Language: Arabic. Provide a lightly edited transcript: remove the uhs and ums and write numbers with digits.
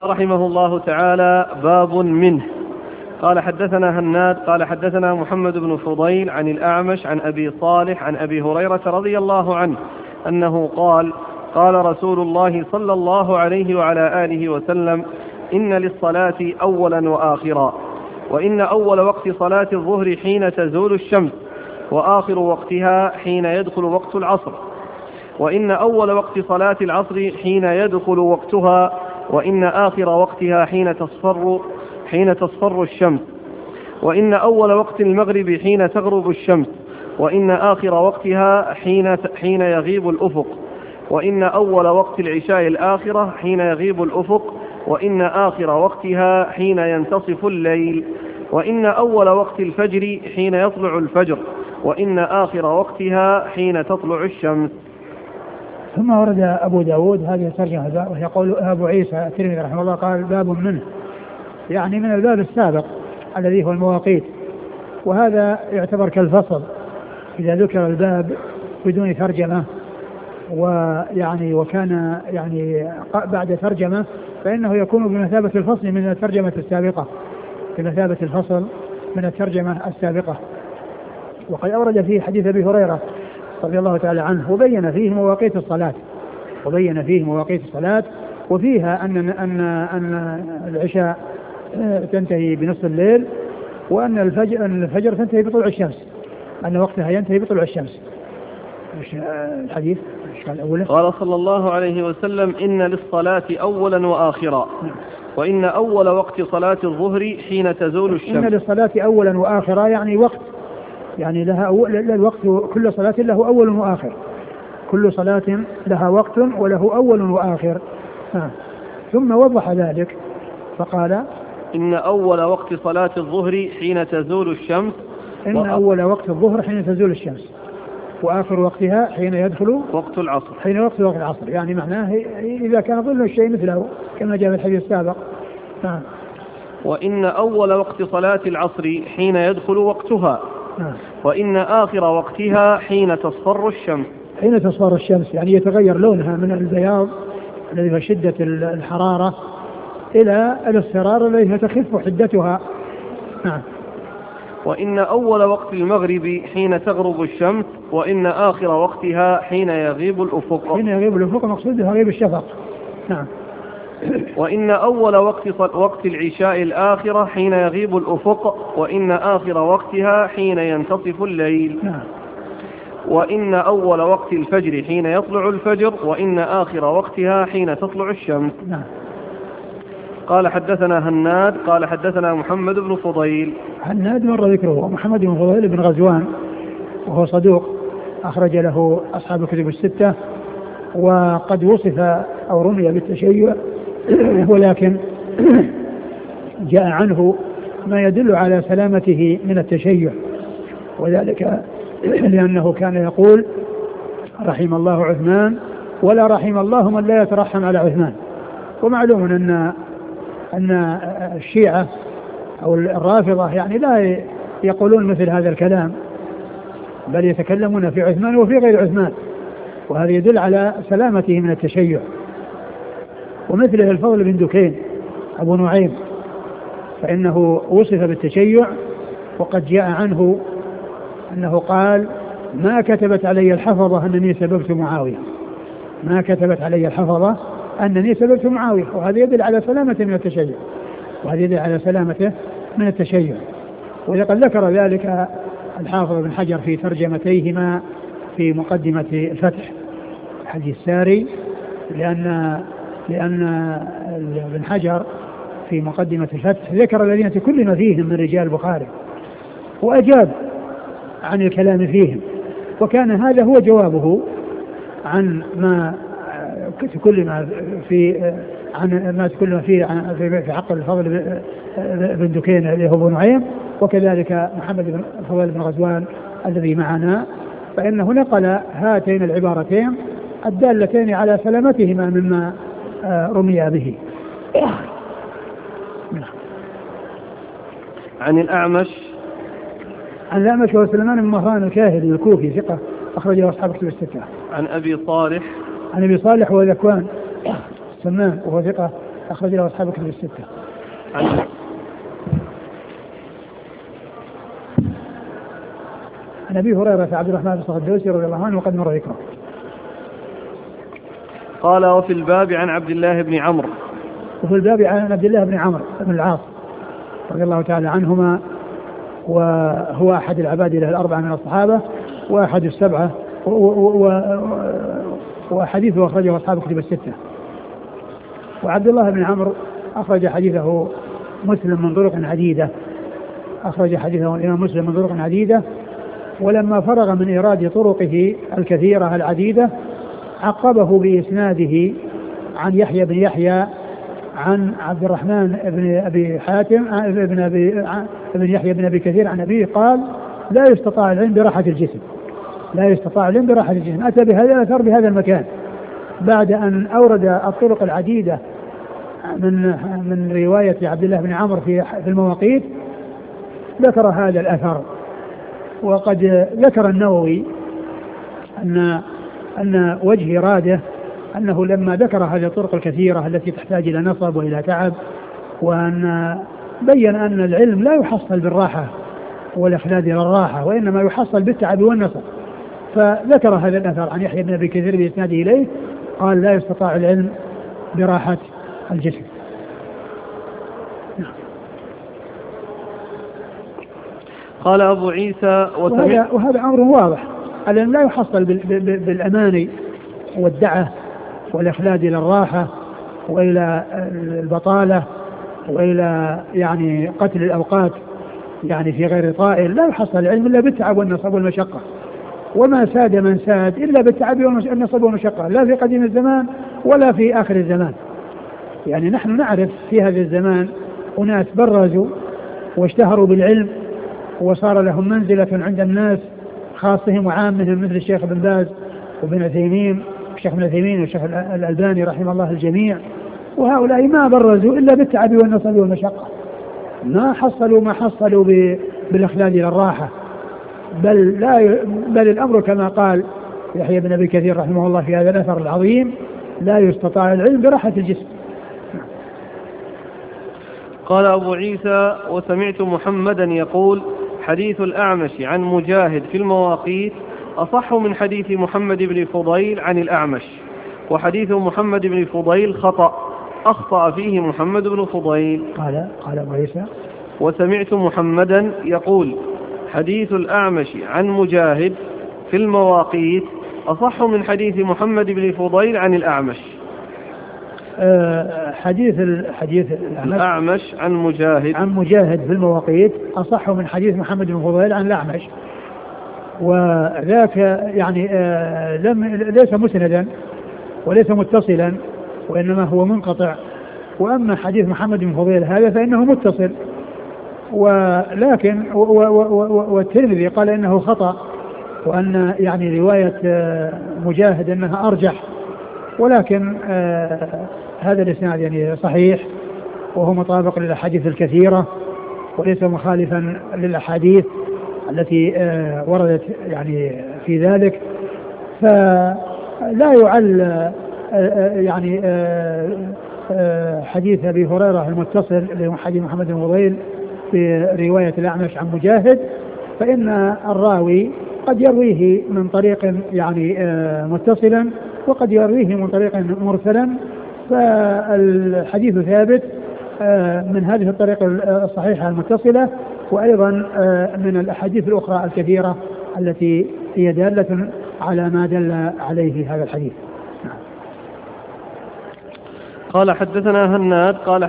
رحمه الله تعالى باب منه. قال حدثنا هناد قال حدثنا محمد بن فضيل عن الأعمش عن أبي صالح عن أبي هريرة رضي الله عنه أنه قال قال رسول الله صلى الله عليه وعلى آله وسلم: إن للصلاة أولا وآخرا، وإن أول وقت صلاة الظهر حين تزول الشمس، وآخر وقتها حين يدخل وقت العصر، وإن أول وقت صلاة العصر حين يدخل وقتها، وإن آخر وقتها حين تصفر الشمس، وإن أول وقت المغرب حين تغرب الشمس، وإن آخر وقتها حين يغيب الأفق، وإن أول وقت العشاء الآخرة حين يغيب الأفق، وإن آخر وقتها حين ينتصف الليل، وإن أول وقت الفجر حين يطلع الفجر، وإن آخر وقتها حين تطلع الشمس. ثم ورد أبو داود هذه الترجمة، ويقول أبو عيسى الترمذي رحمه الله قال باب منه، يعني من الباب السابق الذي هو المواقيت، وهذا يعتبر كالفصل إذا ذكر الباب بدون ترجمة، وكان بعد ترجمة فإنه يكون بمثابة الفصل من الترجمة السابقة، بمثابة الفصل من الترجمة السابقة. وقد أورد فيه حديث أبي هريرة رضي الله تعالى عنه، وبين فيه مواقيت الصلاة، وفيها أن العشاء تنتهي بنصف الليل، وأن الفجر تنتهي بطلوع الشمس، أن وقتها ينتهي بطلوع الشمس. الحديث قال صلى الله عليه وسلم: إن للصلاة أولا وآخرا، وإن أول وقت صلاة الظهر حين تزول الشمس. إن للصلاة أولا وآخرا يعني وقت، يعني لها الوقت، كل صلاة له أول وآخر، كل صلاة لها وقت وله أول وآخر. ثم وضح ذلك فقال: إن أول وقت صلاة الظهر حين تزول الشمس، إن أول وقت الظهر حين تزول الشمس، وآخر وقتها حين يدخل وقت العصر، حين وقت العصر، يعني معناه إذا كان ظل الشيء مثله كما جاء في الحديث السابق. وإن أول وقت صلاة العصر حين يدخل وقتها، وإن آخر وقتها حين تصفر الشمس. حين تصفر الشمس يعني يتغير لونها من البياض الذي في شدة الحرارة إلى الاصفرار الذي تخف حدتها. وإن أول وقت المغرب حين تغرب الشمس، وإن آخر وقتها حين يغيب الأفق. حين يغيب الأفق مقصوده غيب الشفق. وإن أول وقت العشاء الآخرة حين يغيب الأفق، وإن آخر وقتها حين ينتصف الليل. وإن أول وقت الفجر حين يطلع الفجر، وإن آخر وقتها حين تطلع الشمس. قال حدثنا هناد قال حدثنا محمد بن فضيل. هناد مر ذكره، محمد بن فضيل بن غزوان وهو صدوق أخرج له أصحاب الكتب الستة، وقد وصف أو رمي بالتشيع، ولكن جاء عنه ما يدل على سلامته من التشيع، وذلك لأنه كان يقول: رحم الله عثمان ولا رحم الله من لا يترحم على عثمان. ومعلوم أن الشيعة أو الرافضة يعني لا يقولون مثل هذا الكلام، بل يتكلمون في عثمان وفي غير عثمان، وهذا يدل على سلامته من التشيع. ومثله الفضل بن دكين أبو نعيم، فإنه وصف بالتشيع، وقد جاء عنه أنه قال: ما كتبت علي الحفظة أنني سببت معاوية، ما كتبت علي الحفظة أنني سببت معاوية. وهذا يدل على سلامته من التشيع، وهذا يدل على سلامته من التشيع. ولقد ذكر ذلك الحافظ بن حجر في ترجمتيهما في مقدمة الفتح حديث الساري، لأن ابن حجر في مقدمة الفتح ذكر الذين تكلم فيهم من رجال البخاري، وأجاب عن الكلام فيهم، وكان هذا هو جوابه عن ما تكلم فيه في حق الفضل بن دكين اللي هو بن نعيم، وكذلك محمد بن فضيل بن غزوان الذي معنا، فإنه نقل هاتين العبارتين الدالتين على سلامتهما مما رمي به. عن الأعمش هو سليمان بن مهران الكاهلي الكوفي ثقة أخرجه أصحاب الكتب الستة. عن أبي صالح وذكوان السمان وهو ثقة أخرج له أصحاب الكتب الستة. عن أبي هريرة عبد الرحمن بن صخر الدوسي رضي الله عنه وقد مر ذكره. قال وفي الباب عن عبد الله بن عمرو. وفي الباب عن عبد الله بن عمرو بن العاص رضي الله تعالى عنهما، وهو أحد العبادلة الأربعة من الصحابة وأحد السبعة، وحديثه أخرجه أصحاب الكتب الستة. وعبد الله بن عمرو أخرج حديثه مسلم من طرق عديدة، أخرج حديثه الإمام مسلم من طرق عديدة، ولما فرغ من إيراد طرقه الكثيرة العديدة عقبه بإسناده عن يحيى بن يحيى عن عبد الرحمن بن أبي حاتم بن يحيى بن أبي كثير عن أبيه قال: لا يستطاع العلم براحة الجسم، لا يستطاع العلم براحة الجسم. أتى بهذا الأثر بهذا المكان بعد أن أورد الطرق العديدة من رواية عبد الله بن عمرو في المواقيت، ذكر هذا الأثر. وقد ذكر النووي أن وجه إراده أنه لما ذكر هذه الطرق الكثيرة التي تحتاج إلى نصب وإلى تعب، وأن بين أن العلم لا يحصل بالراحة والإخلاد إلى الراحة، وإنما يحصل بالتعب والنصب، فذكر هذا الأثر عن يحيى بن أبي كثير بإسناده إليه قال: لا يستطاع العلم براحة الجسم. قال أبو عيسى وهذا أمر واضح، العلم لا يحصل بالأماني والدعة والإخلاد إلى الراحة وإلى البطالة وإلى يعني قتل الأوقات يعني في غير طائل. لا يحصل العلم إلا بالتعب والنصب والمشقة، وما ساد من ساد إلا بالتعب والنصب والمشقة، لا في قديم الزمان ولا في آخر الزمان. يعني نحن نعرف في هذا الزمان أناس برزوا واشتهروا بالعلم وصار لهم منزلة عند الناس خاصهم وعامهم، مثل الشيخ ابن باز وابن عثيمين والشيخ ابن عثيمين والشيخ الألباني رحمه الله الجميع، وهؤلاء ما برزوا إلا بالتعب والنصب والمشقة، ما حصلوا بالإخلاد إلى الراحة، بل الأمر كما قال يحيى بن أبي كثير رحمه الله في هذا الأثر العظيم: لا يستطاع العلم براحة الجسم. قال أبو عيسى: وسمعت محمدا يقول: حديث الأعمش عن مجاهد في المواقيت أصح من حديث محمد بن فضيل عن الأعمش، وحديث محمد بن فضيل خطأ، أخطأ فيه محمد بن فضيل. قال أبو عيسى: وسمعت محمدا يقول: حديث الأعمش عن مجاهد في المواقيت أصح من حديث محمد بن فضيل عن الأعمش. حديث الأعمش عن مجاهد في المواقيت أصح من حديث محمد بن فضيل عن الأعمش، وذاك يعني ليس مسندا وليس متصلا، وإنما هو منقطع. وأما حديث محمد بن فضيل هذا فإنه متصل، ولكن والترمذي قال إنه خطأ، وأن يعني رواية مجاهد أنها أرجح، ولكن هذا الإسناد يعني صحيح، وهو مطابق للأحاديث الكثيرة وليس مخالفا للأحاديث التي وردت يعني في ذلك. فلا يعل يعني حديث أبي هريرة المتصل لحديث محمد بن فضيل في رواية الأعمش عن مجاهد، فإن الراوي قد يرويه من طريق يعني متصلا، وقد يرويه من طريق مرسلا، فالحديث ثابت من هذه الطريقة الصحيحة المتصلة، وأيضا من الأحاديث الأخرى الكثيرة التي هي دالة على ما دل عليه هذا الحديث. قال: حدثنا هناد قال